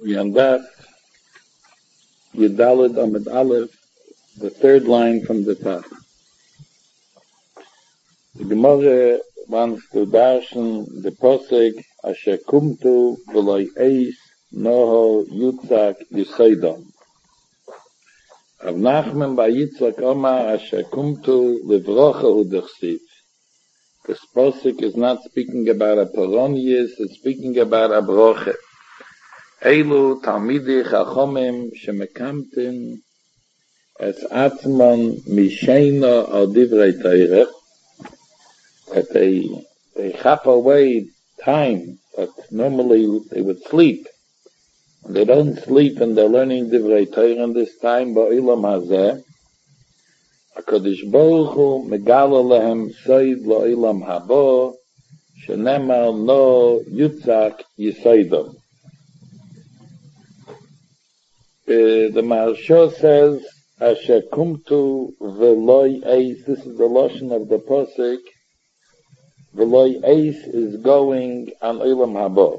We on that Yudalid Amid Aleph, the third line from the top. The Gemara wants to darshan the posek Asher Kumtu V'loi Eis Noho Yitzhak Yisaidon. Rav Nachman by Yitzhak Omar Asher Kumtu Livrocha Udechsiv. This posek is not speaking about a Peronius, it's speaking about a Broche. Eilu Talmidei Chachomim Shemekamtin Es Atzman Misheina Al Divrei Torah, that they chop away time that normally they would sleep. And they don't sleep and they're learning Divrei Torah in this time, Ba'ilam Hazeh. HaKadosh Baruch Hu Megala Lehem Soid La'ilam Habo Shenemar No Yitzhak Yisaidon. The Maharsha says, Asher Kumtu V'loi Eis, this is the Lashon of the Posek, V'loi Eis is going on Olam Habo.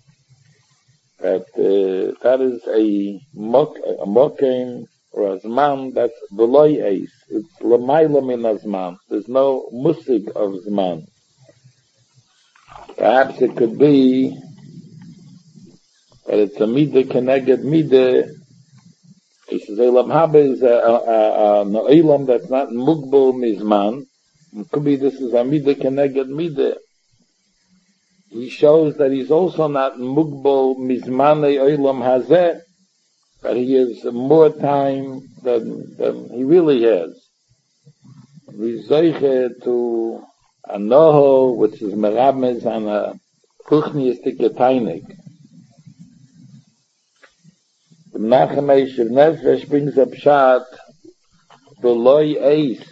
That is a mokem or a zman, that's V'loi Eis. It's L'mayla min azman. There's no musig of zman. Perhaps it could be that it's a midah keneged midah. He says, Olam Haba is a Olam that's not Mugbal Mizman. It could be this is a Midah Keneged Midah. He shows that he's also not Mugbal Mizmane Olam Hazeh, but he has more time than he really has. He's Zeiche to a Noho, which is Merabmes and a Chuchniistik Tainik. The Menachem Eish of Nefesh brings up Pshat, V'loi Eis.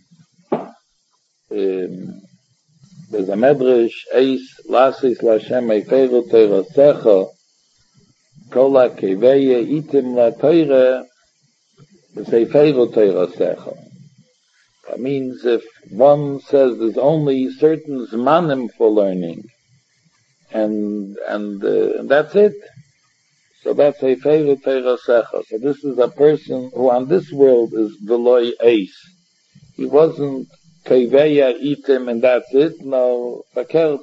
There's a Medrash, Eis, Lasis, Lashem, Eifeiru, Teirasecha, Kola, Keveya, Itim, La Teire, it's Eifeiru, Teirasecha. That means if one says there's only certain Zmanim for learning, and that's it, so that's a favorite Teirasecha. So this is a person who on this world is V'loi Eis. He wasn't Keveya Itim and that's it. No, Fakert,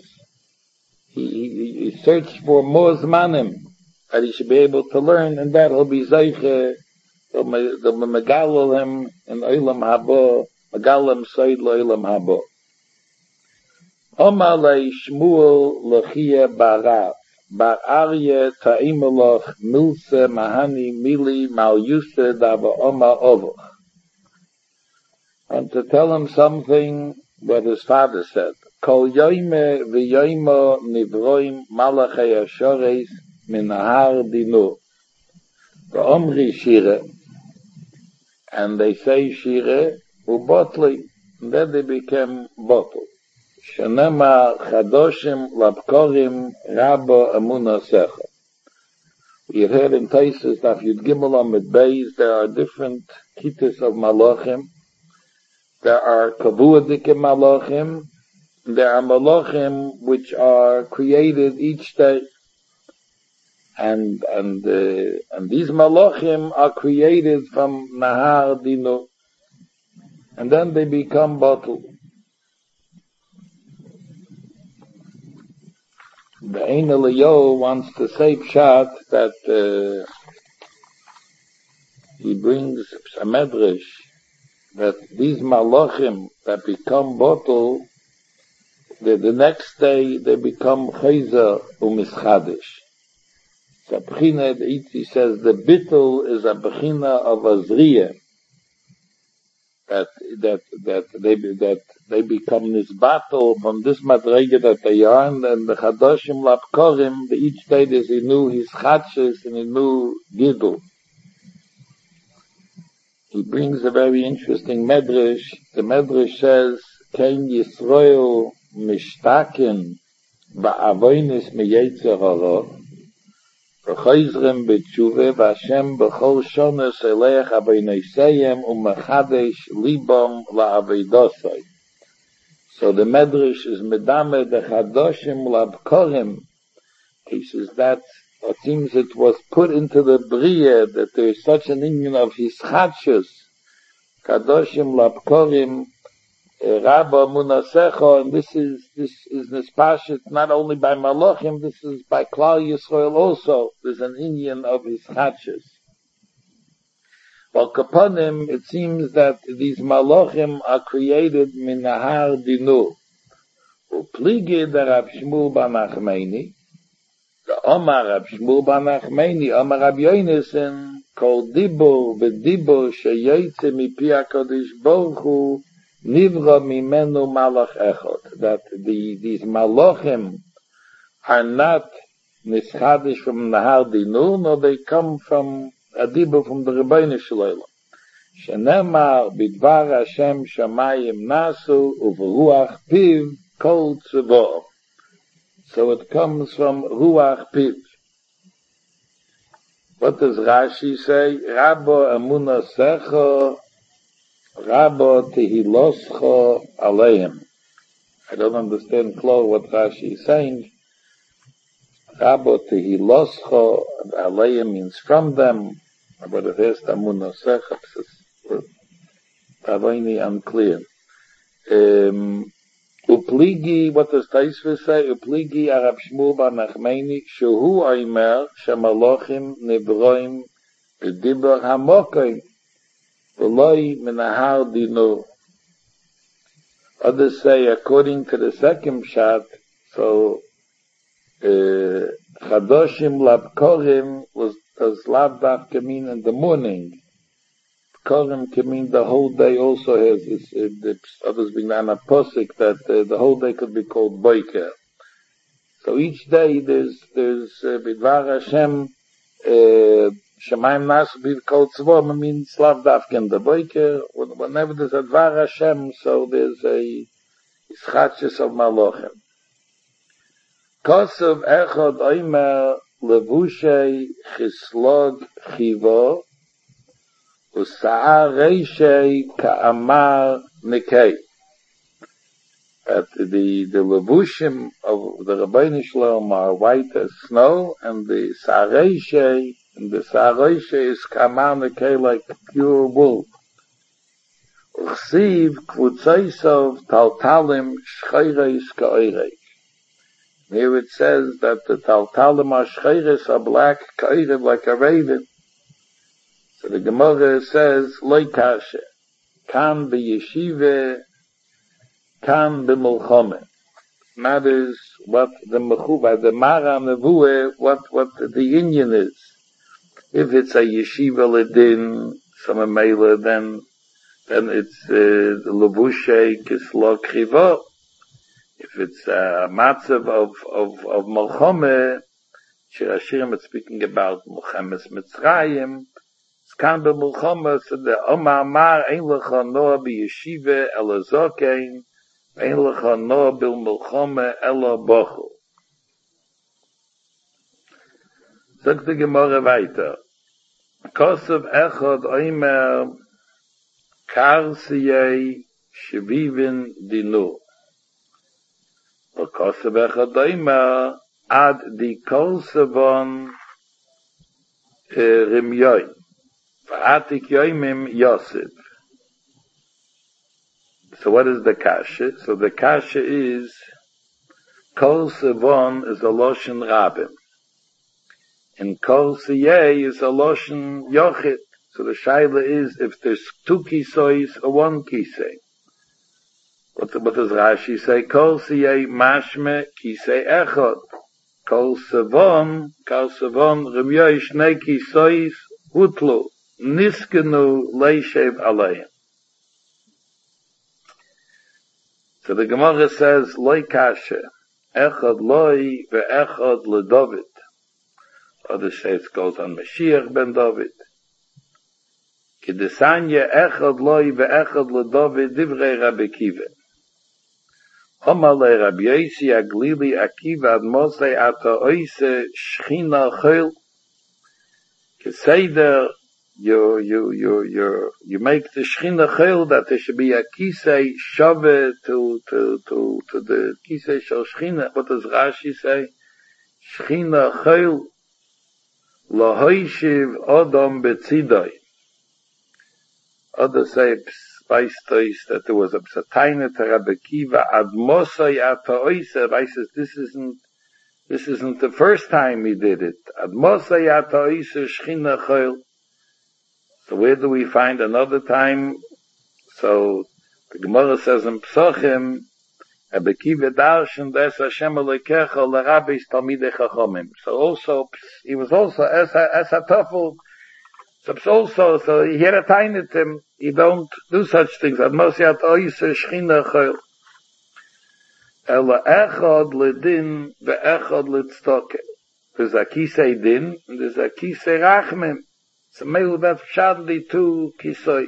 he searched for more Zmanim that he should be able to learn, and that he'll be Zeiche, the Megalal him in Olam Habo, Megalal Soid L'Olam Habo. Omar Le Shmuel L'Chia Barav. Bar Arye Ta'imelach Milse Mahani Mili Mal Yuse Dava Oma Ovoch. And to tell him something what his father said. Kol Yoime V'Yoimo Nivroim Malachei Ashores Minahar Dinu. V'Omri Shire. And they say Shire Ubotli. And then they became bottle. Shenema Chadoshim Labkorim Rabba Amuna Secha. We have heard in Taisus that Yud Gimel Amid Beis there are different kitas of Malachim. There are Kavuadike Malachim. There are Malachim which are created each day. And these Malachim are created from Nahar Dinu. And then they become bottled. The Ein Eliyahu wants to say Pshat that he brings a medrash that these malachim that become bottle, the next day they become chayzer u'mischadish. So b'china, he says the bittul is a b'china of a zriyah, that they become this battle from this madrega that they are, and the Chadoshim Lapkorim, each day there's a new his Chadshes and a new Gidul. He brings a very interesting medrash. The medrash says, Kein Yisrael Mishtakin Ba'avoinis Meyetzer Hara V'choizrem B'tshuve V'Hashem B'chol Shones Elech Aboineseyem U'Mechadesh Libam La'avedosai. So the medrash is medame the chadoshim labkorim. He says that's It seems it was put into the Bria that there is such an union of hischatshus, kadoshim lapkorim, Rabba Munasecha, and this is nispashit not only by Malachim, this is by Klal Yisrael also. There's an Indian of his chachas. Well, Kapanim, it seems that these Malachim are created min Nahar Dinu. Upligi the Rab Shmuel Bar Nachmani, the Omar Rab Shmuel Bar Nachmani, Omar Rab Yonason, Kol Dibur v'Dibur sheyoytze mipi HaKadosh Baruch Hu Nivra mimenu malach echot, that these malachim are not nischadish from Nahar Dinu, nor they come from a dibur from the Rebbeinu Shalom. Shenemar bidvar Hashem shamayim nasu uveruach piv kol tzavo. So it comes from ruach piv. What does Rashi say? Rabbo amuna secha Rabbo tehiloscha aleim. I don't understand clearly what Rashi is saying. Rabbo tehiloscha aleim means from them, but it has tamunah secha. It's probably unclear. Upligi, what does Taisva say? Upligi Arab Shmuel Bar Nachmani shehu oimer shemalochim nebroim b'dibur hamokim. Others say, according to the second shot, so Chadoshim Labkorim does Lav Dafka mean in the morning. Korim can mean the whole day also has this, others being on a posik that the whole day could be called Boiker. So each day there's Bidvar Hashem, Shemaim Nasu Biv Kol Tzvom means Lav Dafka in the Boiker. Whenever there's a Dvar Hashem, so there's a Ischatshus of Malachim. Kosav Echad Oimer Levushei Chislog Chivo Usa'ar Reishei Ka'amar Nikei. That the levushim of the Rebbeinu Shalom are white as snow, and the Sa'areishei, and the Sa'areishei is Ka'amar Nikei like pure wool. Uchsiv Kvutzaisov Taltalim Shcheireis Ka'oirei. Here it says that the Taltalim are Shcheireis are black, Ka'oirei like a raven. So the Gemara says, Loi kashe, kan b'yeshive, kan b'mulchome. Matters what the mechuva, the mara nevuah, what the Indian is. If it's a yeshiva ledin, some mela, then it's the levushe kislo krivo. If it's a matzav of mulchome, Shirashirim is speaking about Mulchemes Mitzrayim. Kan be mulchama, so the Omar Mar ein lecha noah b'yeshiva ela zokein, ein lecha noah bil mulchama ela bochel. Sagt die Gemara weiter. Kosav echad oimer karsiyei shvivin dinu. Kosav echad oimer ad di kosavon rimyoy. V'atik yoimim Yosef. So what is the kasha? So the kasha is Kol Sevon is a Loshen Rabim. And Kol Siyeh is a Loshen Yochid. So the shaila is if there's two kisois or one kisei. What does Rashi say? Kol Siyeh mashme kisei echod. Kol Sevon Rimyoy Shnei kisois hutlu. Niskenu leishev alayim. So the Gemara says, Loi kashe, echad loi ve'echad leDavid. Other say it goes on Mashiach ben David. Kedesanya echad loi ve'echad leDavid divrei Rabbi Akiva. Omalei Rabbi Yosi aglili Akiva ad Mosei ata oise shchina chol. Keseder you make the Shechina Chel that there should be a Kisei Shove to the Kisei Shel Shechina. What does Rashi say? Shechina Chel Lahoishiv Odom Betzidoi. Others say, that there was a Psataina to Rabbi Kiva, Ad Mosai Ata Oiser. I says, this isn't the first time he did it. Ad Mosai Ata Oiser Shchina Chol. So where do we find another time? So the Gemara says in Psochim, Rabbi Kiva darshan des Hashem Elokecha l'Rabbis Talmidei Chachomim. So also, he was also as a Tafel. So he had a time at him, he don't do such things. Ad Mosai Ata Oiser Shchina Chol. Ela echad ledin ve'echad litztoke. There's a kisei din, and there's a kisei rachmim. So maybe that's shadli two kisois.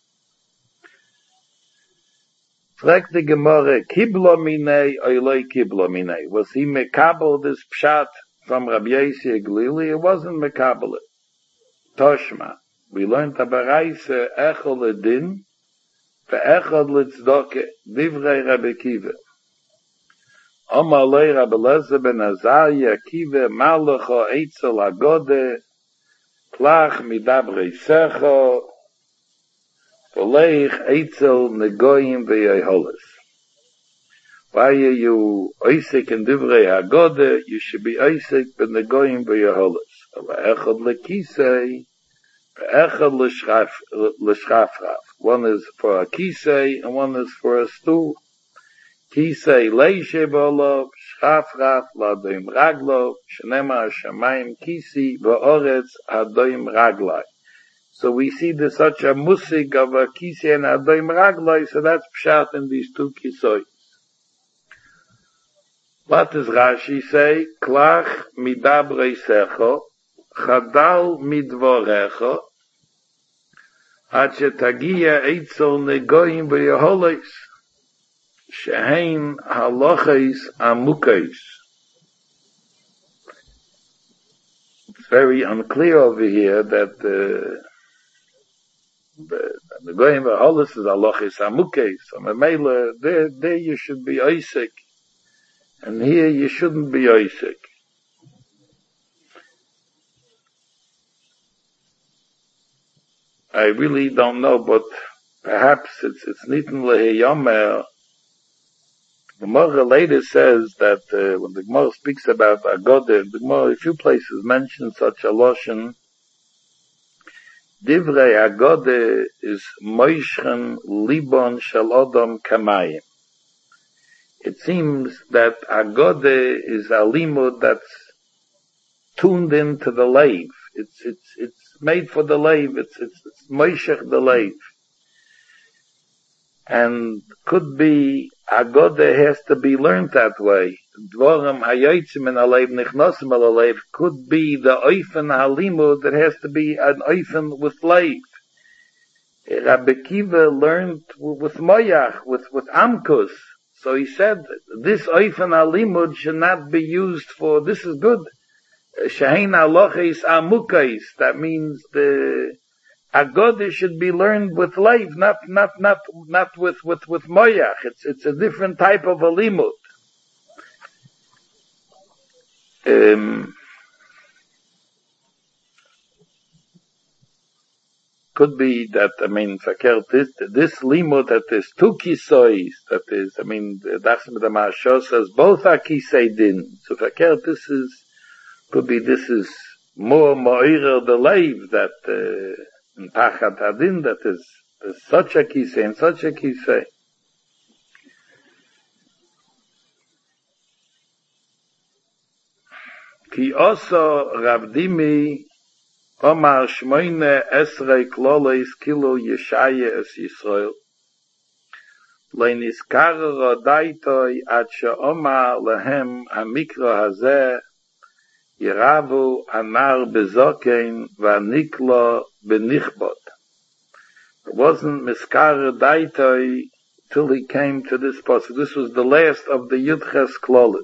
Fragt the Gemara, kiblo minei oiloi kiblo minei. Was he mekabel this pshat from Rabbi Yossi Glili? It wasn't mekabel it. Toshma. We learned a baraisa echad ledin ve'echad litztoke. Divrei Rabbi Kiva. Amalei Rabbi Elazar ben Azariah Kiva Malacha Eitzel Agode Klach Midabrei Secho Voleich Eitzel Negoyim Ve'Yeholas. Why are you Oisek in Divrei Agode? You should be Oisek ben Negoyim Ve'Yeholas. Echad Lekisei Echad L'Shchafraf. One is for a kisei and one is for a stool. Kisei leishe b'olov, shchafraf l'adoim raglov, shenema shamayim kisi v'oretz adoim raglai. So we see there's such a musik of a kisi and adoim raglai, so that's pshat in these two kisois. What does Rashi say? Klach midabrei secho, chadal midvorecho, ad shetagia eitzel negoyim v'yeholes. Shehein halachis amukais. It's very unclear over here that the goyim v'holis is halachis amukais. So Mamela, there you should be Isaac, and here you shouldn't be Isaac. I really don't know, but perhaps it's nitin lehiyomer. The Gemara later says that when the Gemara speaks about Agode, the Gemara a few places mentions such a lotion. Divrei Agode is Moishchen Libon Shel Odom Kamayim. It seems that Agode is a limud that's tuned into the leiv. It's made for the leiv. It's Moishech the leiv. And could be Agode has to be learned that way. Dvorim hayotzim in alev nichnosim al alev could be the oifen halimud that has to be an oifen with leiv. Rabbi Kiva learned with moyach, with amkus. So he said this oifen halimud should not be used for. This is good. Shehein halachis amukais. That means the Agode should be learned with life, not with moyach. It's a different type of a limud. Could be that, this limud that is two kisois, that is, Dachsim the Mashal says both are kisei din. So fakert, this is more mo'irer the leiv that, in Tachat Hadin, that is such a kisei and such a kisei. Ki also Rav Dimi Omar Shmoine Esrei Kloleis Kilo Yeshaya Es Yisrael Leiniskar Rodaitoi Ad She'omar Lehem Hamikro Hazeh Yiravu Anar Bezokein Vaniklo Benichbot. It wasn't Miskar Daitoi till he came to this passage. This was the last of the Yudches Klolis.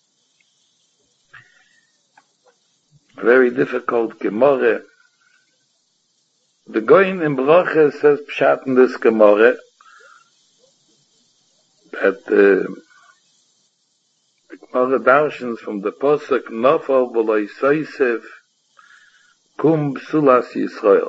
Very difficult Gemara. The Goyin in Broche says Pshat in this Gemara that the Gemara darshans from the Posuk Nofal V'loi Soisev kum psulas Yisrael.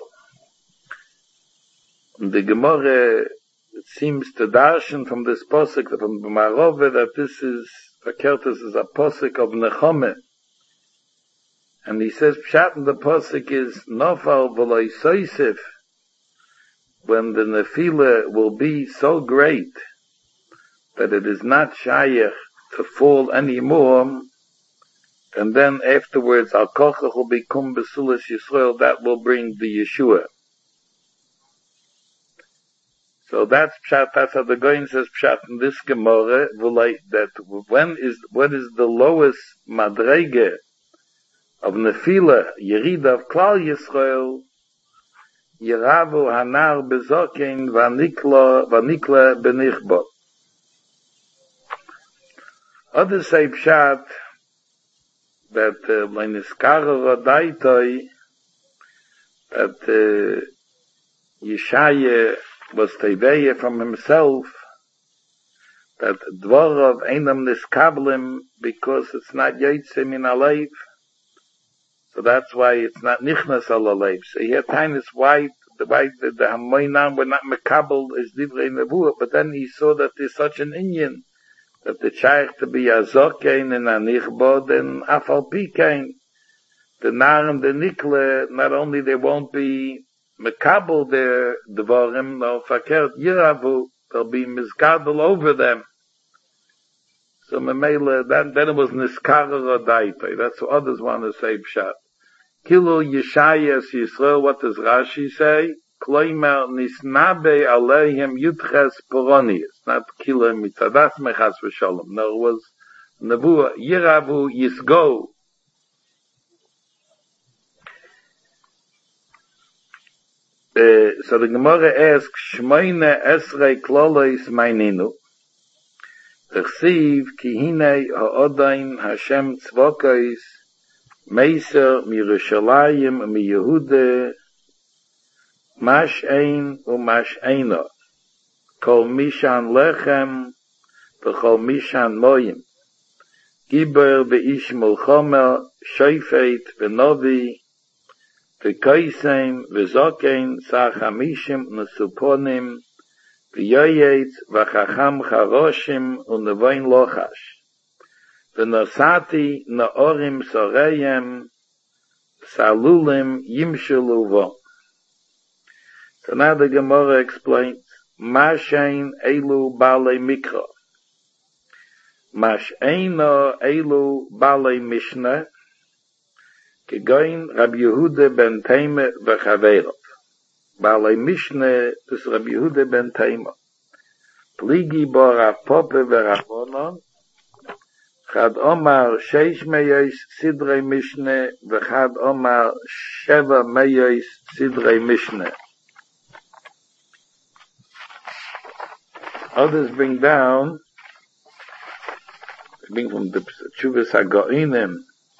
And the Gemara, it seems to darshan from this posik, from the Marove, that this is a posik of Nechome. And he says, Pshat in the posik is Nofal v'lo Yosef, when the Nefila will be so great that it is not shayach to fall anymore, and then afterwards Al Kochach will become Besulas Yisrael, that will bring the Yeshua. So that's Pshat, that's how the Goyin says Pshat in this Gemara, that what is the lowest Madrege of Nefila, Yerida of Klal Yisrael, Yeravu Hanar Bezokin Vanikla Benichbo. Others say Pshat that Leniskara Radaitoi, that Yeshaya was Teveya from himself, that Dvorov Einam Niskablim, because it's not Yitzim in Alev, so that's why it's not Nichnas al Alev. So he had Tainis white, the Hamoinam were not Mekabel as Divrei Nevuah, but then he saw that there's such an Inyan, that the Shaykh to be Azokein and Anichbod and Afal Pikein, the Naram, the Nikle, not only they won't be Mekabel their Dvorim, no Fakert Yiravu, they'll be Mizgadol over them. So Memela, then it was Niskara Radaitoi. That's what others want to say Pshat. Kilo Yeshayas Yisrael, what does Rashi say? Kloimer Nisnabe Aleihim Yutches Poronius. Not Kilo Mitzadas Mechas V'Sholom. No, it was Nebuah Yiravu Yisgo. So the Gemara asks, Shmoine Esrei Klolois Maininu. Rechsiv Kihine Ha'odain Hashem Tzvokais Meiser Mirushalayim Miyehude Mash Ein Umash Eino Kol Mishan Lechem V'chol Mishan Moyim Giber V'ish Mulchomer Shoifet V'novi V'koisem V'zokein Sachamishim Nesuponim V'yoyet V'chacham Charoshim U'nevoin Lochash V'nosati Na'orim Soreyem Salulim Yimshuluvo. So now the Gemara explains, Mashein Elu Bale Mikra. Masheino Elu Bale Mishnah. Kegoin Rabbi Yehuda ben Teime V'chaverov. Bale Mishnah is Rabbi Yehuda ben Teime. Pligi bo Rav Pope V'Ravonon. Chad Omar Sheish Meyos Sidrei Mishnah V'chad Omar Sheva Meyos Sidrei Mishnah. Others bring from the Tshuvas HaGoinim,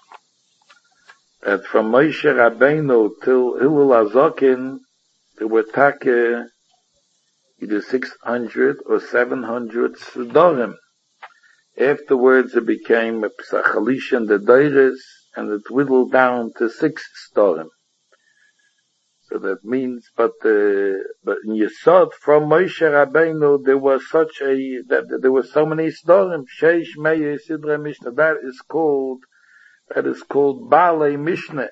that from Moshe Rabbeinu till Hillel Azokin, there were either 600 or 700 Sidorim. Afterwards it became a Psachalish and the Deiris, and it whittled down to 6 Sidorim. So that means, but in Yesod, from Moshe Rabbeinu, there was there were so many Sidorim. Sheish Meye Sidrei Mishnah. That is called Bale Mishnah.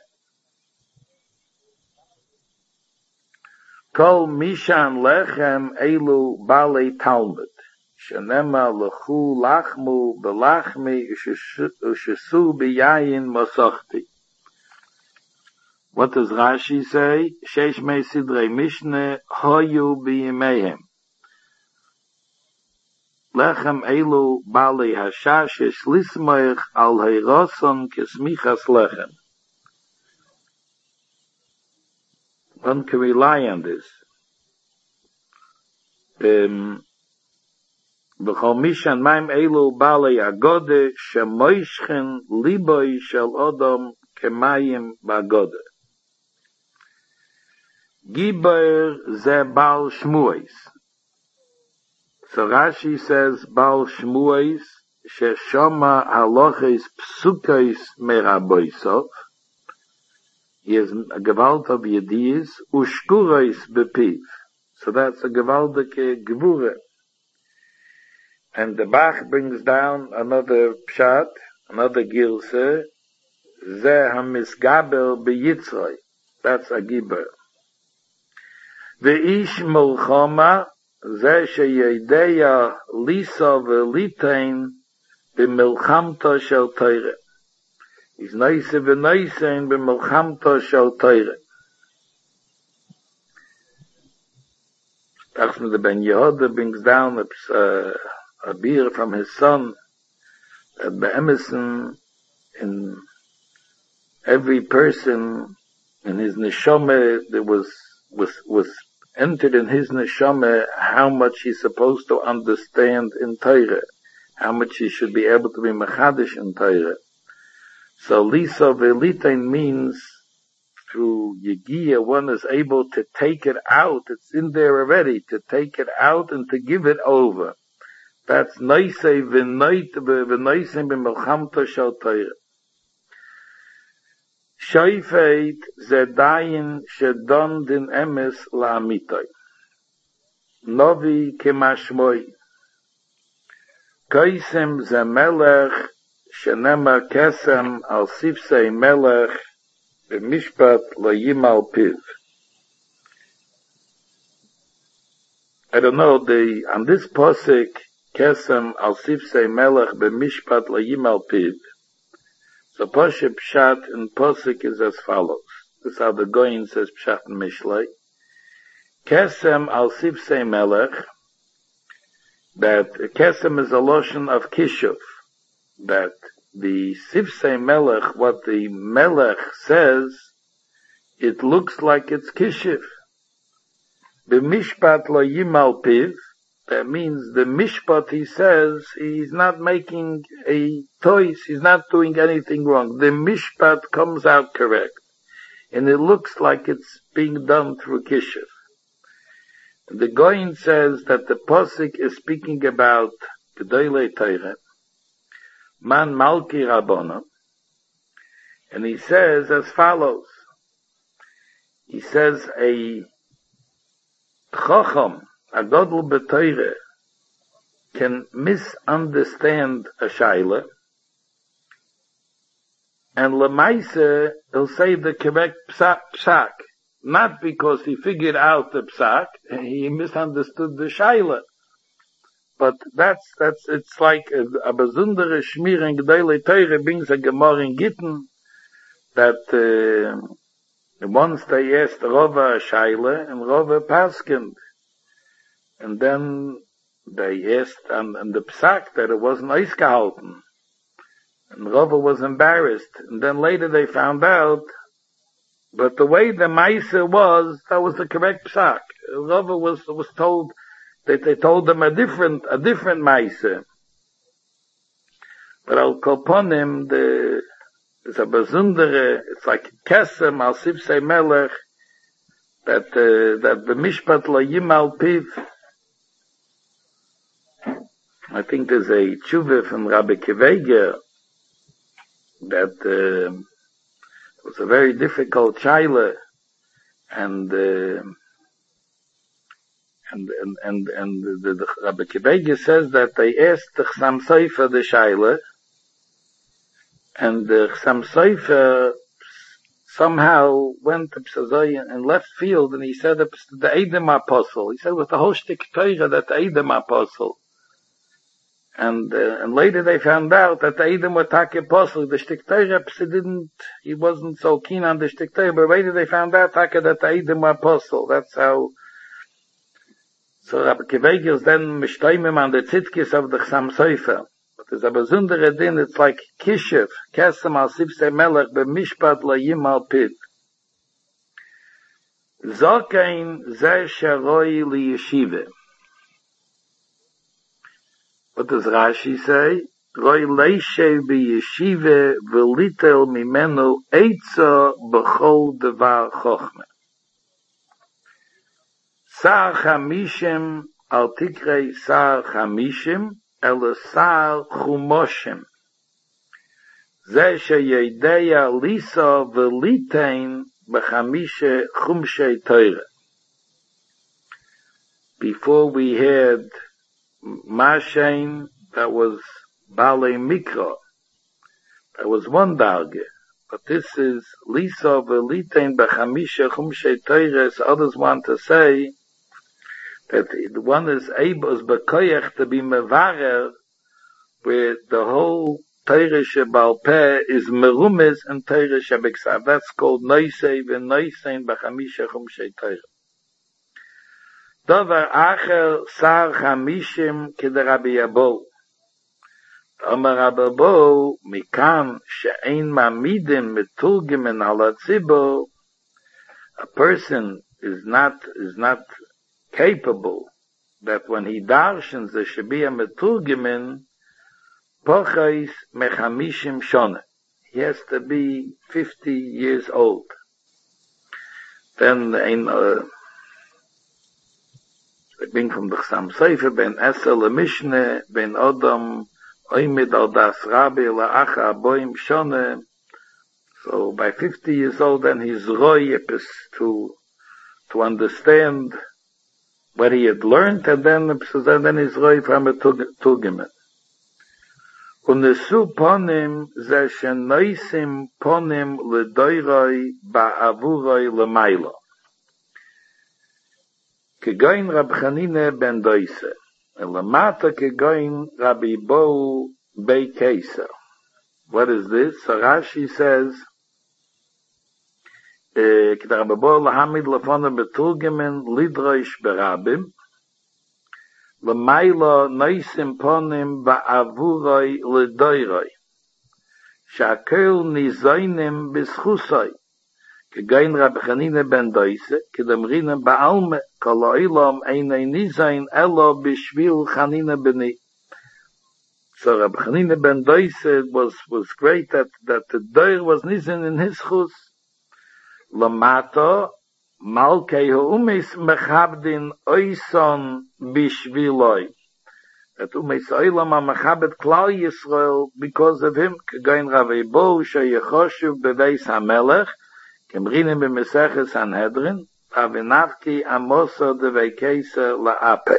Kol Mishan Lechem Elu Bale Talmud. Shenema Lechu Lachmu Belachmi Ushesu Biyayin Mosochti. What does Rashi say? Sheish Mei Sidrei Mishnah Hoyu Biyimehem. Lechem Elu Bale Hashash Lismoich Al Heiroson Kesmichas Lechem. One can rely on this. B'chol Mishan Maim Elu Bale Agode Shemoishchen Liboi Shel Odom Kemayim Bagode. Giber ze Baal Shmuais. So Rashi says Baal Shmuais sheshoma haloches psukais meraboisov He has a gewalt of yediyis, ushkureis bepiv. So that's a gewaldike gewure. And the Bach brings down another pshat, another gilse, ze hamisgaber beyitzroi. That's a giber. Ve'ish mulchama, ze sheyedeya lisa ve'litein b'milchamta shel teire. Is neise v'neisein b'milchamta shel teire. Achsman the Ben Yehuda brings down a beer from his son, that be'emerson in every person, in his neshama, there was entered in his neshama how much he's supposed to understand in Torah, how much he should be able to be mechadish in Torah. So Lisa Velitain means through Yegiya one is able to take it out, it's in there already, to take it out and to give it over. That's Neisei V'Neisei B'Melchamta Shal Torah. Shoifeit Zedayin Shedon Din Emes La'amitoi. Novi Kemashmoi. Kaisem Zemelech Shenema Kesem Al Sifsei Melech B'Mishpat L'Yim Al Piv. I don't know, on this posik, Kesem Al Sifsei Melech B'Mishpat L'Yim Al Piv. So Pasha Pshat in Posik is as follows. This is how the Goyin says Pshat in Mishlei. Kesem al Sifsei Melech, that Kesem is a lotion of Kishuv, that the Sifsei Melech, what the Melech says, it looks like it's Kishuv. B'mishpat lo yimal piv, that means the mishpat, he says, he's not making a choice, he's not doing anything wrong. The mishpat comes out correct. And it looks like it's being done through Kishiv. The Goyin says that the Posik is speaking about Gedolei Torah, Man Malki Rabbona, and he says as follows. He says a Chacham, a Godel B'Torah, can misunderstand a Shaila, and Lemaise, he'll say the correct psak, not because he figured out the psak, he misunderstood the Shaila. But it's like a besondere Schmier in Gedolei Torah brings a Gemara in Gittin, that once they asked Rava a Shaila, and Rava paskind. And then they asked and the psak that it wasn't eisgehalten. And Rava was embarrassed. And then later they found out, but the way the Maisa was, that was the correct psak. Rava was told that they told them a different Maisa. But I'll call upon him, it's a besondere, it's like Kesem al Sifsei Melech, that the Mishpat lo Yimal Piv. I think there's a tshuva from Rabbi Kiveger that was a very difficult shaila, and the Rabbi Kiveger says that they asked the Chassam Sofer the shaila, and the Chassam Sofer somehow went to Psazoi in left field, and he said the Edom Apostle. He said with the whole shtik Torah that the Edom Apostle. And later they found out that the Edom were Taki Apostle. The shtik Torah he wasn't so keen on the shtik Torah, but later they found out Taki that the Edom were Apostle. That's how. So Rabbi Kiveger is then mishtaimim on the tzidkis of the Chassam Sofer. But there's a besondere din, it's like Kishiv, Kesem al Sifsei Melech, b'mishpat l'yim al pid. Zokein zeh sharoi liyeshive. What does Rashi say? Roi leishev b'yeshive v'litel mimenu eitza b'chol devar chochme. Sar chamishim al tikrei sar chamishim el sar chumoshim. Ze sheyedeya lisa v'litein b'chamishe chumshei Torah. Before we had Mashain, that was Balei Mikra. That was one darge. But this is Lisa v'litein b'chamishe chumshei Torah. Others want to say that one is able, is bekoyach to be mevarer, where the whole Torah Shebal Peh is merumes and Torah Shebeksav. That's called Noisei v'Noisein b'chamishe chumshei Torah. Dover acher sar chamishim k'de Rabbi Abo. Omer Rabbi Abo, mikan she'ein mamidim meturgimen ala tzibur, a person is not capable that when he darshans there should be a meturgimen pochais mechamishim shona. He has to be 50 years old. Then I bring from the Chassam Sofer, ben Esel Mishne, ben Odom, Oimid al das Rabbi la'acha aboim shone. So by 50 years old, then he's royepes to understand what he had learned, and then he's roy from a turgimen. Unesu ponim ze shenoisim ponim ledoiroi ba'avuroi lemaylo. Kegoin Rab Chanine ben Doise, Elamata kegoin Rabbi Bo Bei Keisa. What is this? So Rashi says, K'da Rabbi Bo lahamid lefona beturgemen lidroish berabim, lemaylo noisim ponim ba'avuroi ledoiroi, shakel nizoinim bischusoi. Kegain Rabbi Chanine ben Doise, kedamrina ba'alme, kol ha'olam einay nizayin elo bishvil Chanine beni. So Rabbi Chanine ben Doise was great that the doir was nizayin in his chus. Lamato, malkei ha'umis mechabdin oison bishviloi. That umis oilam ha-mechabed klal Yisrael because of him. Kegain Rabbi Bo, sheyechoshuv beveis ha-melech, Kemrinim b'Meseches Sanhedrin, Avinavki Amoso de Vekeisa la'ape.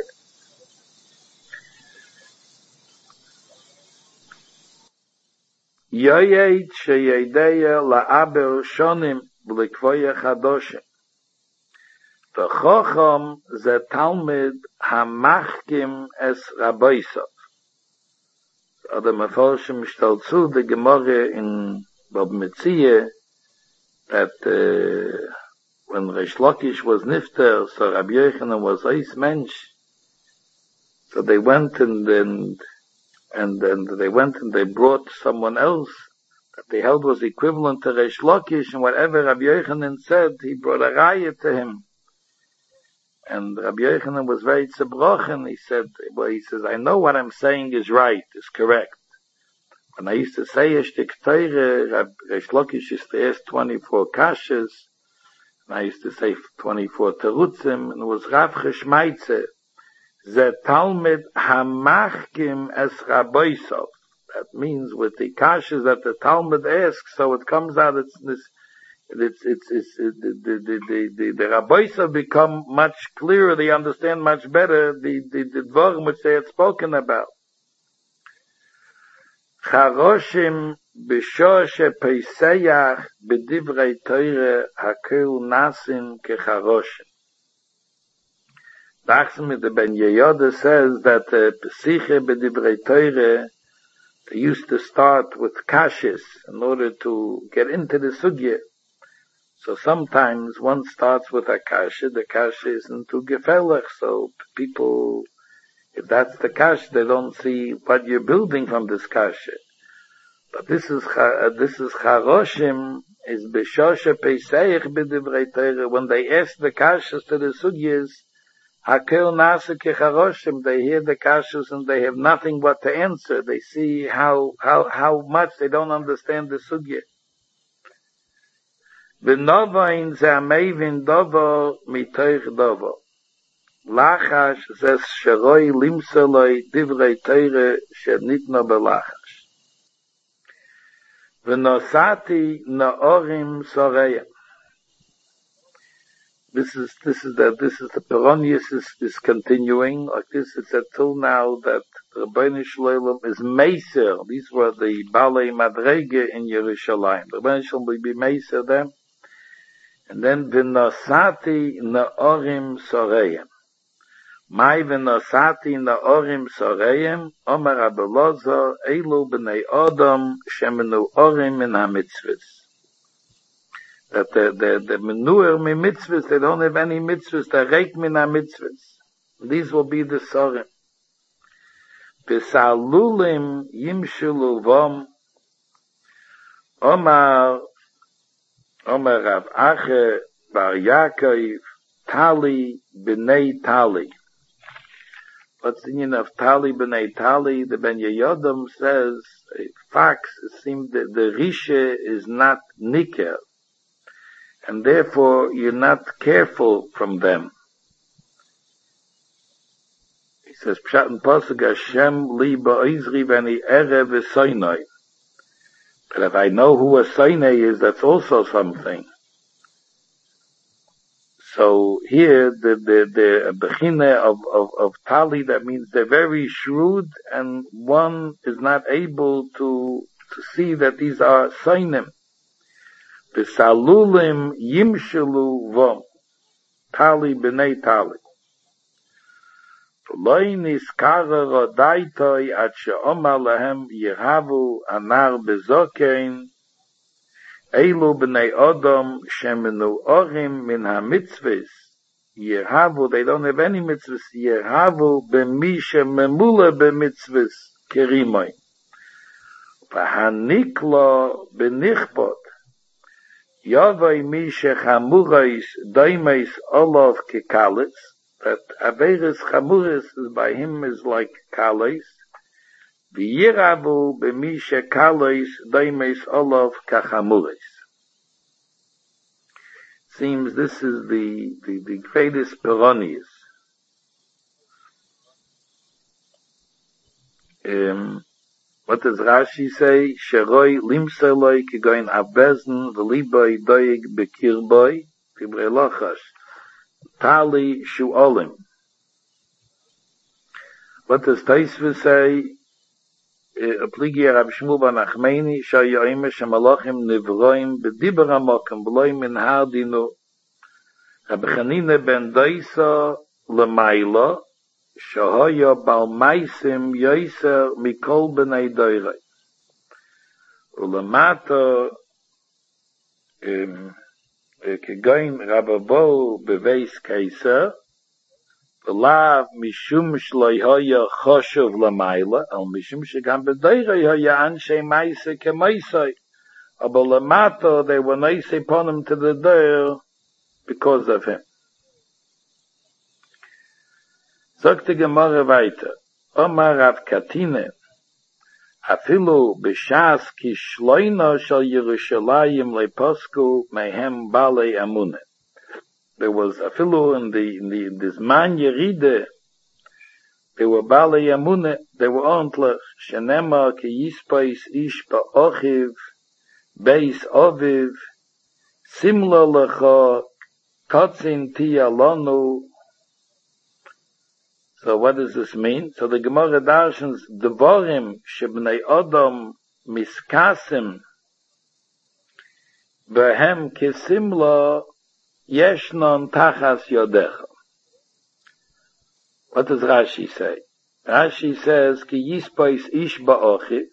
Yoyeit sheyedeya la'aber shonim b'likvoya chadoshim. V'chochom ze talmid hamachkim es raboisot. Oder meforshim shtalzu de Gemorre in Bab Metzia, that when Reish Lakish was nifter, so Rabbi Yochanan was eis mensch. So they went and they brought someone else that they held was equivalent to Reish Lakish, and whatever Rabbi Yochanan said, he brought a raya to him. And Rabbi Yochanan was very zerbrochen. He says, I know what I'm saying is right, is correct. And I used to say, Eshtik Teire, Reish Lakish used to ask 24 kashas, and I used to say 24 terutzim, and it was Rav Cheshmaitze, Ze Talmid Hamachkim Es Raboisov. That means with the kashas that the Talmud asks, so it comes out, the Raboisov become much clearer, they understand much better the dvorim which they had spoken about. Charoshim b'shor shepeiseyach b'divrei Torah hakel nasim kecharoshim. Nachsim the Ben Yehoyada says that Pesiche b'divrei Torah, they used to start with kashis in order to get into the sugya. So sometimes one starts with a kasha, the kasha isn't too gefelach, so people, if that's the kasha, they don't see what you're building from this kasha. But this is charoshim, is b'shosha peiseich b'divrei Torah. When they ask the kashas to the sugyas, hakel nasa kecharoshim, they hear the kashas and they have nothing but to answer. They see how much they don't understand the sugya. V'novain ze amevin dovo mitoich dovo. Lachash zes sheroi limseloi divrei Torah shenitno belachash. V'nosati naorim soreya. this is the Peronius is continuing like this. It's until now that the Rebbeinu Shalom is Meiser. These were the Balei Madrege in Yerushalayim. The Rebbeinu Shalom will be Meiser them. And then V'nosati Na'orim Soreim. Mai V'nosati Na'orim Soreim Omer Rabbi Elazar Elu B'nei Adam Shemenu Orim Min HaMitzvahs. That the menur mi mitzvahs, they don't have any mitzvahs, they're reik min ha-mitzvahs. These will be the sorim. V'salulim yimshulu vom, Omar Rav Ache Bar Yaakov, Tali b'nei Tali. What's the meaning of Tali b'nei Tali? The Ben Yehoyada says, facts, it seems that the Rishe is not niker. And therefore, you're not careful from them. He says, Pshat and Pasuk, Hashem li ba'izri v'ani erev v'soinoi. But if I know who a soinoi is, that's also something. So here, the bechina of Tali, that means they're very shrewd, and one is not able to see that these are soinim. V'salulim yimshelu vom, Tali b'nei Tali. V'loi niskara rodaitoi ad she'omar lahem yehavu anar bezokein, Eilu b'nei Odom shemenu orim min ha-mitzvahs. Yehavu, they don't have any mitzvahs. Yehavu b'mi shememula b'mitzvahs kerimoi. V'haniklo b'nichbot. Yavai mi shechamurais daimeis olav kekalis, that averis chamuris is by him is like kalis. V'yirabu b'mi shekalis daimeis olav kachamuris. Seems this is the greatest Peronius. What does Rashi say? Sheroi limseloi kigoin abezn v'liboi doig bekirboi tibrei lochash Tali shu'olim. What does Taisva say? Pligi Rab Shmuel ben Achmeini shayoyim shemalachim nivroim b'diber hamokim v'loi min hardinu Rab Chanina ben Doisa l'mayla Shahoya bal maisim yoiser mikol b'nei doirei. Ulamata kegoin rababo beveis keiser v'lav mishum shloi hoya choshuv l'mayla al mishum shegam b'doirei hoya anshe maise kemoisei. Aber lamata they were nice upon him to the door because of him. Sagt die Gemara weiter. Omar Rav Katine, afilu b'shas ki shloina shal Yerushalayim leposku mehem balei amune. There was afilu in this man Yeride, they were balei amune, they were ontlich, shenema ki yispais ish ba'ochiv, beis oviv, simla lecha, kotzin tia lonu. So what does this mean? So the Gemara darshans devorim shebnei Adam miskasim behem kisimla yeshnon tachas yodecha. What does Rashi say? Rashi says ki yispais ish ba'ochiv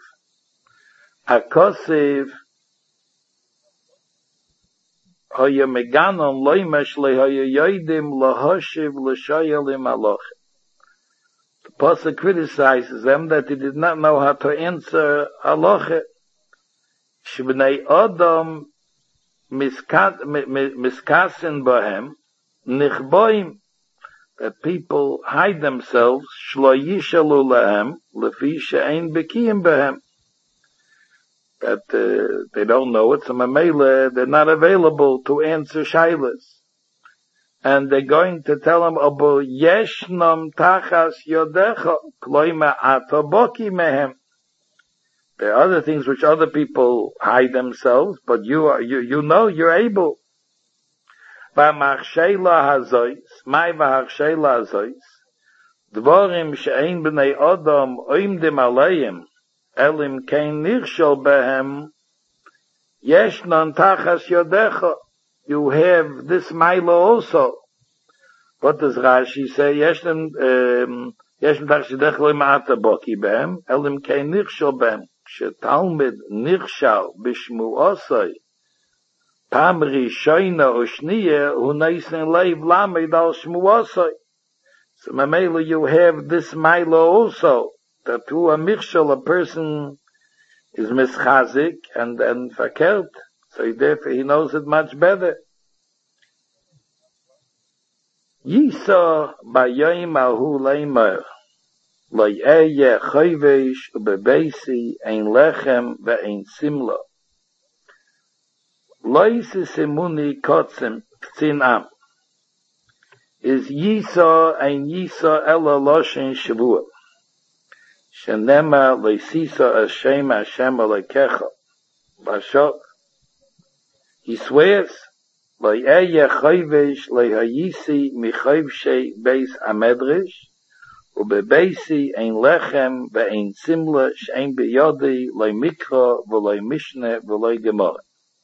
akosiv hoya meganon loimesh lehoya yoidim lahoshiv l'shoyalim alochim. The Pasuk criticizes them that they did not know how to answer halacha. Shebnei Adam miskasin bahem nichboim, that people hide themselves shlo yishalu lahem lefi she'ein bekiyim bahem, that they don't know it, so mamela they're not available to answer shaylas. And they're going to tell him, Abu Yeshnam Tachas Yodecha, Kloima Ataboki Mehem. There are other things which other people hide themselves, but you know you're able. V'machshela hazois, mai v'achshela hazois, dvorim she'ein b'nei Adam oimdim aleim, elim kein nirshol behem, yeshnon tachas yodecha. You have this Maila also. What does Rashi say? Yeshnon tachas yodecha loim ata boki behem, elim kein nirshol behem. She'talmid nirshal b'shmu osoi, Pamri shoyna ushniya hu neisen leiv lamed al shmu osoi. So Mamela, you have this Maila also, that through a michshel a person is mischazik and verkehrt, so therefore he knows it much better. Yisa bayoyim ahu leimer, lo yeye choyvesh ubebeisi ein lechem ve'ein simla. Loisi simuni kotzim k'tzinam. Is Yisa ein Yisa ela loshen shavua. Shenema leisisa Hashem Hashem alekecha. Bashok. He swears, Lo'eye chayvesh lehayisi michayvshei beis amedrish, ubebeisi ein lechem ve'ein simla she'ein beyodi loy mikra v'loy mishne v'loy gemara.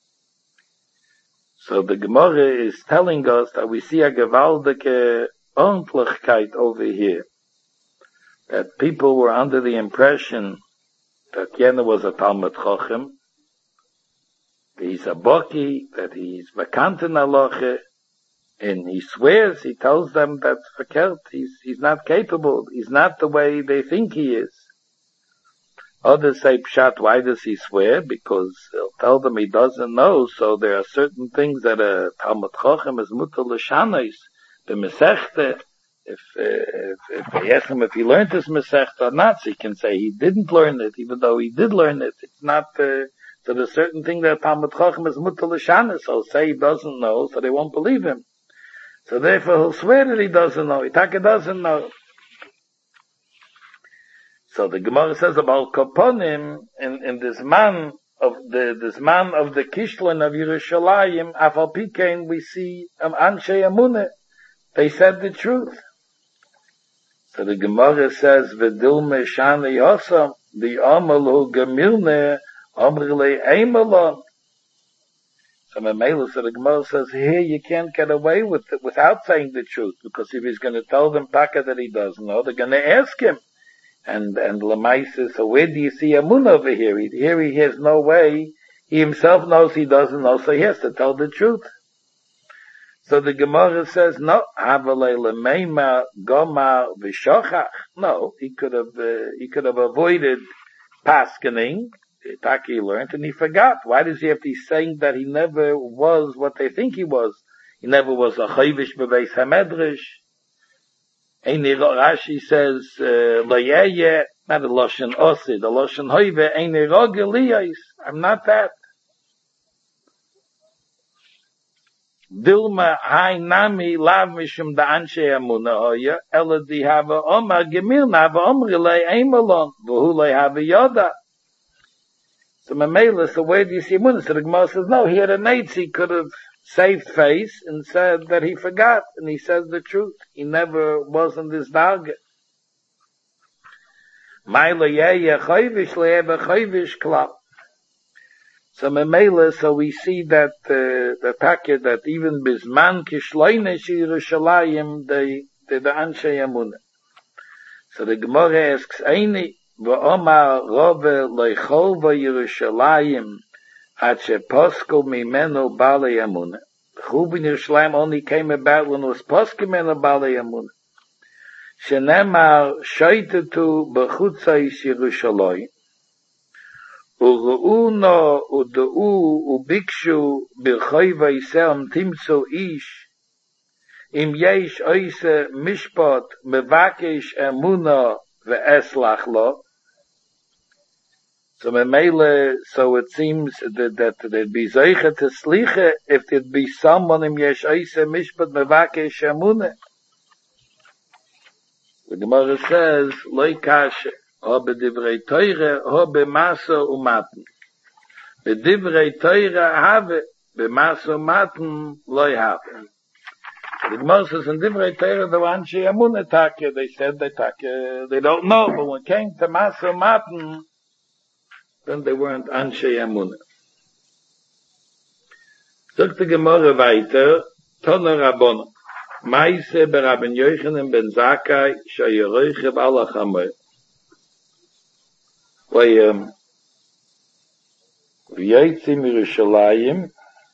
So the Gemara is telling us that we see a gewaltige Unflichkeit over here. That people were under the impression that Yena was a Talmud Chochem, that he's a Boki, that he's Vakanten Aloche, and he swears, he tells them that's verkehrt, he's not capable, he's not the way they think he is. Others say, Pshat, why does he swear? Because he'll tell them he doesn't know, so there are certain things that a Talmud Chochem is mutar l'shanos. The Masechta, if they ask him if he learned this Masechta or not, so he can say he didn't learn it, even though he did learn it. It's not, so there's certain thing that Talmud Chochem is mutar l'shanos, so he'll say he doesn't know, so they won't believe him. So therefore he'll swear that he doesn't know, Itaka doesn't know. So the Gemara says about Koponim in this man of the Kishlon of Yerushalayim, Afal Pikein, we see Anshe Amuneh. They said the truth. So the Gemara says V'dilme Shani Yosam the Amalu Gemilne Amrile Eimelon. So the Gemara says here you can't get away with it without saying the truth, because if he's going to tell them Taka that he doesn't know, they're going to ask him. And Lamaisa, so where do you see Amun over here? Here he has no way. He himself knows he doesn't know, so he has to tell the truth. So the Gemara says, no, Havalei Lemeima Gomar V'Shochach. No, he could have avoided paskening. Taki learned and he forgot. Why does he have to be saying that he never was what they think he was? He never was a Chayvish Bebeis HaMedrash. Rashi says, Lo'yeye, not a Loshen Osid, a Loshen Hoive, Eini Rogel Liyos. I'm not that. Dilma Hai Nami Lav Mishum Da Anshe Amuna Hoya, Ela Di Hava Omar Gemil Nava Omrile Eimelon, V'hulei Hava Yoda. So Mamela, so where do you see Amuna? So the Gemara says, no, he had a Nates, he could have saved face and said that he forgot, and he says the truth. He never was in this darga. So Memela, so we see that the packet that even bisman kishloine Yerushalayim the anshe Amuneh. So the Gemara asks, Eini v'omar rove leichol v'Yerushalayim Ad sheposkel mimenu balei Amuneh. The Churban Yerushalayim only came about when it was poskel mimenu balei Amuneh. Shenemar shoitetu b'chutzais Yerushalayim. Uru'uno udu'u ubikshu b'choyva yisem timtzu ish. Im yesh oise mishpat mevakesh Amunah ve'eslach lo. So it seems that there'd be zeicha to slicha if there'd be someone in yesh oise mishpat mevakesh Amunah. The Gemara says, Loi kashe, ho b'divrei Torah, ho b'masa u'matn. B'divrei Torah have, b'masa u'matn loi have. The Gemara says in Divrei Torah, the Anshe Amunah Taka, they said they don't know, but when it came to Maser Matan, then they weren't Anshe Amunah. Sagt die Gemara weiter, Tona Rabbona, Meise berabben Yochanan ben Zakkai, Shayeroichev ala Chamor. V'yetzi Mirushalayim,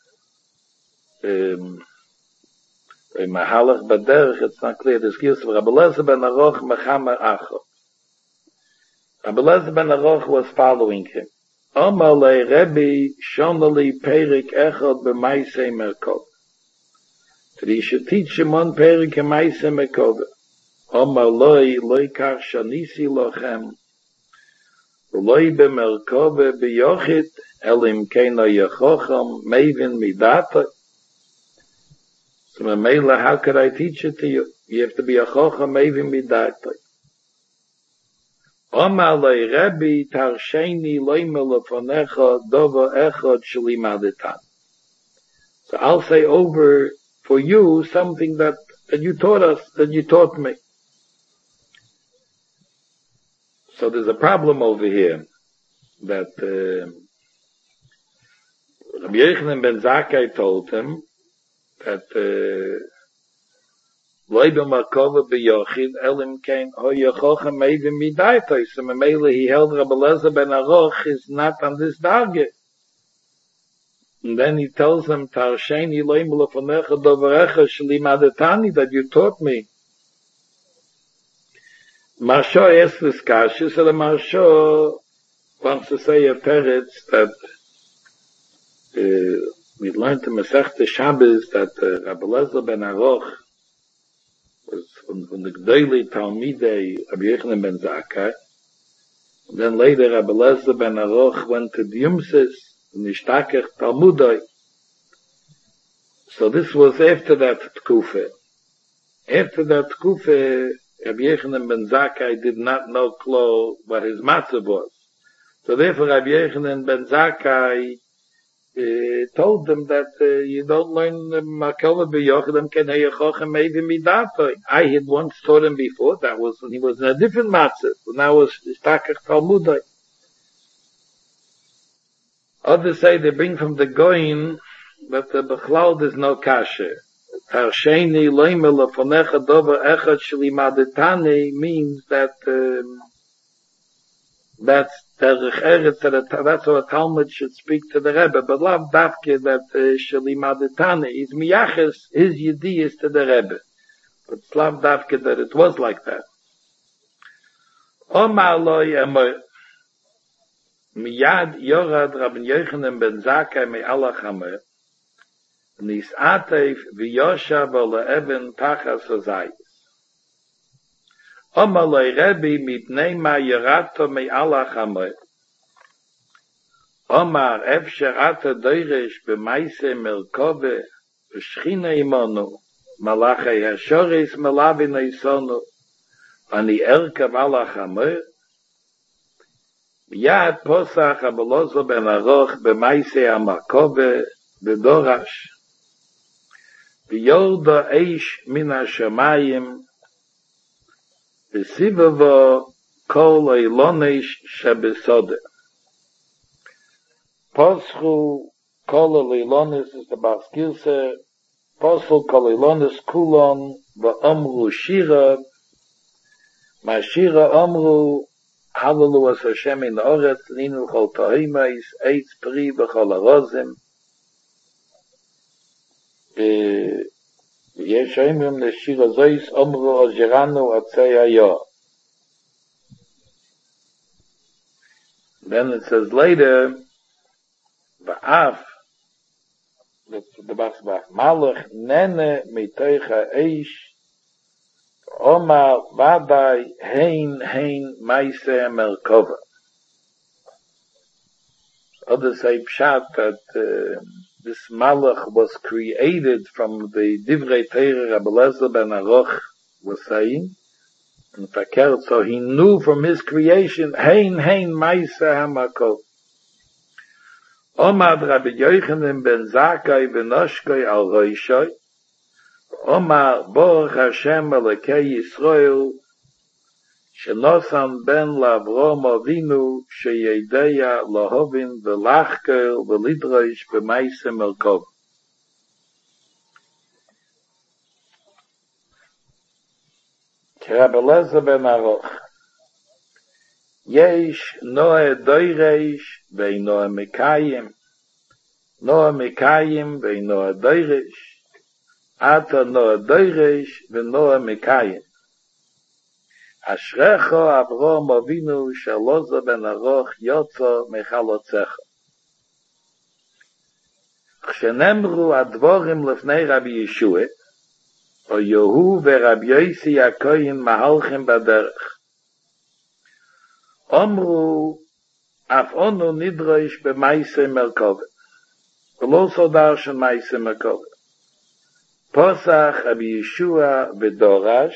Mahalach Baderech, it's not clear, this gives Rabbi Eliezer ben Aroch Mechamer Acho. Rabbi Eliezer ben Aroch was following him. Omalei Rebbe Shonali Perik Echad b'Maisei Merkov. That he should teach him on Perik Maisei Merkov. Omalei Loi Kach Shanisi Lochem. Loi b'Merkov b'Yochit Elim Keino Yechocham Mevin Midata. So Mamela, how could I teach it to you? You have to be a Chocham Mevin Midata. Omalei Rebbe Tarsheni Loimel Lefonecha Dova Echad Shelimadetan. So I'll say over for you something that you taught us, that you taught me. So there's a problem over here that Rabbi Yochanan ben Zakkai told him that Loibe Markova b'Yochid Elim Kein Hoyachochem Mevin Midaitai. So Mamela, he held Rabbi Eliezer ben Aroch is not on this target. And then he tells him, Tarsheni Loimel Lefonecha Dovarecha Shelimadetani, that you taught me. Marsha asked this kasha, so the Marsha wants to say a peretz that we learned in Masechta Shabbos that Rabbi Eliezer ben Aroch was from the Gdolei Talmidei Rabbi Yochanan ben Zakkai. And then later Rabbi Eliezer ben Aroch went to Diumsis, Nishtakech Talmudai. So this was after that Tkufa. After that Tkufa, Rabbi Yochanan ben Zakkai did not know klo what his matzav was. So therefore Rabbi Yochanan ben Zakkai told them that you don't learn Makova b'Yochidam Kenei Yechochem Mevin Midatoi. I had once taught him before, that was when he was in a different matzav. Now was Nishtakech Talmudai. Others say they bring from the Goyin that the Bechlal there's no kasher. Tarsheni Loimel Lefonecha Dover Echad Shelimadetani means that that's Derech Eretz, that's how a Talmud should speak to the Rebbe, but lav dafke that Shelimadetani is miyaches his yediyas to the Rebbe, but it's lav dafke that it was like that. Omar loy emor miyad yorad Rabbi Yochanan ben Zakkai me'ala chamer nis'atev v'yoshav le'eben tachas hazayis. Omar loy Rebbe mitnei ma yerato me'ala chamer Omar efsher ata doirish b'maise merkove v'shchina imonu malachei hashoris melavin eisonu ani erkav ala chamer Yad posach Rabbi Eliezer ben Aroch b'maise hamarkove b'dorash v'yorda eish min hashamayim v'sivavo kol eilonesh shebesode. Poschu kol eilones is the Baskilse. Poschu kol eilones kulon v'amru shira. Ma shira amru Hallelu Hashem in the Oret, Ninu Chol Tahimais, Eitz Pri B'Chol HaRozim. Yesh Oimrim L'Shir Azois Omru Oziranu Atzei Hayo. Then it says later, Ba'af, the Basbach, Malach Nene Mitoich HaEish, Omar Vadai Hein Maise Merkova. Others say Pshat that this Malach was created from the Divrei Torah Rabbi Eliezer ben Aroch was saying, and Fakert, so he knew from his creation Hein Maise Hamakov. Omar Rabbi Yochanan ben Zakkai v'noshkoi al Roishoi Omar Baruch Hashem Elokei Yisrael Shenosan ben Lavrom Avinu Sheyedeya Lahovin Velachker Velidrosh B'Maaseh Merkava. Rabbi Eliezer ben Aruch Yesh Noah Doiresh Ve'Noah Mekayim Noah Mekayim Ve'Noah Doiresh Ata Noah Doiresh Ve'Noah Mekayim Ashrecho Avrom Avinu Sheloza ben Aruch Yotzo Mechalotzecha. Kshenemru advorim lefnei Rabbi Yeshua O Yehu veRabbi Yossi HaKohen Mahalchim Baderech Omru Af Onu Nidrosh B'Maaseh Merkava V'lo Sodarshan Maaseh Merkava Posach Rabbi Yeshua V'Dorash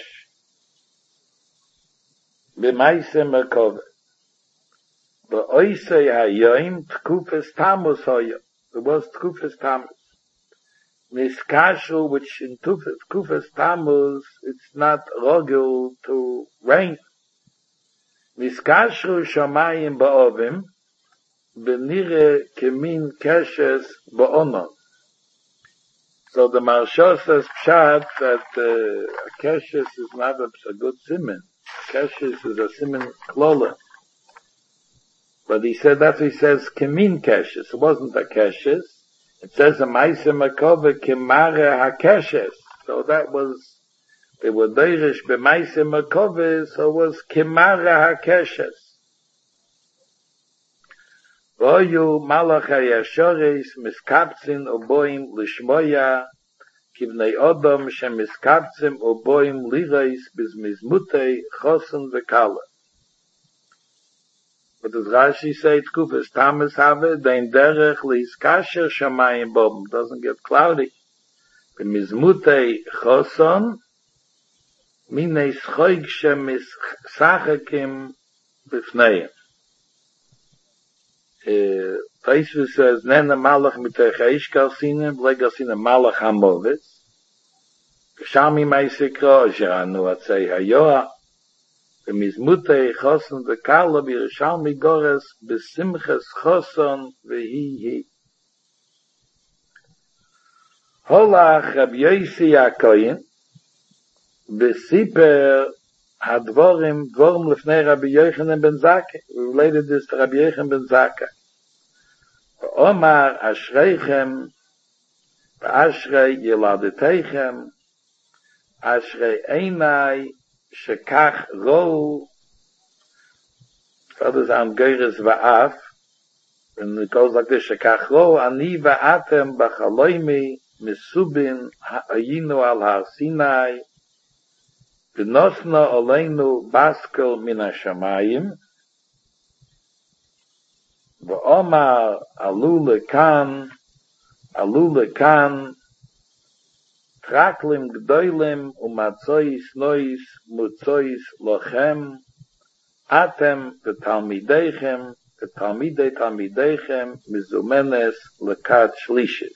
B'Maaseh Merkava V'Oisei Hayoim Tkufes Tammuz Hoya. There was Tkufes Tammuz. Niskashu, which in Tkufes Tammuz, it's not rogel to rain. Niskashu Shamayim Ba'ovim B'nire Kemin Keshes Ba'onon. So the Maharsha says Pshat that Keshes is not a good siman. Keshes is a siman klola. But he said that he says Kemin Keshes. It wasn't a Keshes. It says a Maaseh Merkava Kemare HaKeshes. So that was, they were Deirish B'Maaseh Merkava, so it was Kemare HaKeshes. Voyu Malach HaYashoris Miskaptzin Oboim Lishmoya Kivnei Odom Shemiskaptzim Oboim Lirais Bizmizmutei Chosen V'Kala. But as Rashi says, Tkufes Tammuz have dein derech liiskasher shamayim bom. Doesn't get cloudy. B'mizmutei choson minei schoig shemisachakim b'fneim. Taisvu says, nene malach mitech ha'ishkal sinem, v'legal sinem malach hamovitz. K'shami maisikro, sheranu atzei hayoah. B'mizmutei choson v'kala b'Yerushalmi gores b'simches choson v'hi. Holach Rabbi Yossi HaKohen b'siper hadvorim dvorim lefnei Rabbi Yochanan ben Zakkai. We related this to Rabbi Yochanan ben Zakkai. Omar ashreichem v'ashrei yeladeteichem ashrei einai Shekach Ro, others on Geires Va'af, and it goes like this, Shekach Ro, Ani Va'atem B'chaloimi, Misubin, Ha'ayinu al Har Sinai, V'nosna Oleinu Baskel Min HaShamayim, V'omar Alu Lekan, Traklim gdoilim umatzois nois mutzois lochem atem v'talmideichem v'talmidei talmideichem mizumenes lekat shlishis.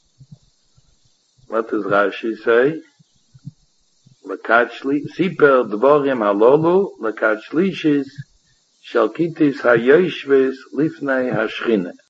What does Rashi say? Lekat shlishis siper dvorim halolu lekat shlishis shel kitis hayoshves lifnei hashchina.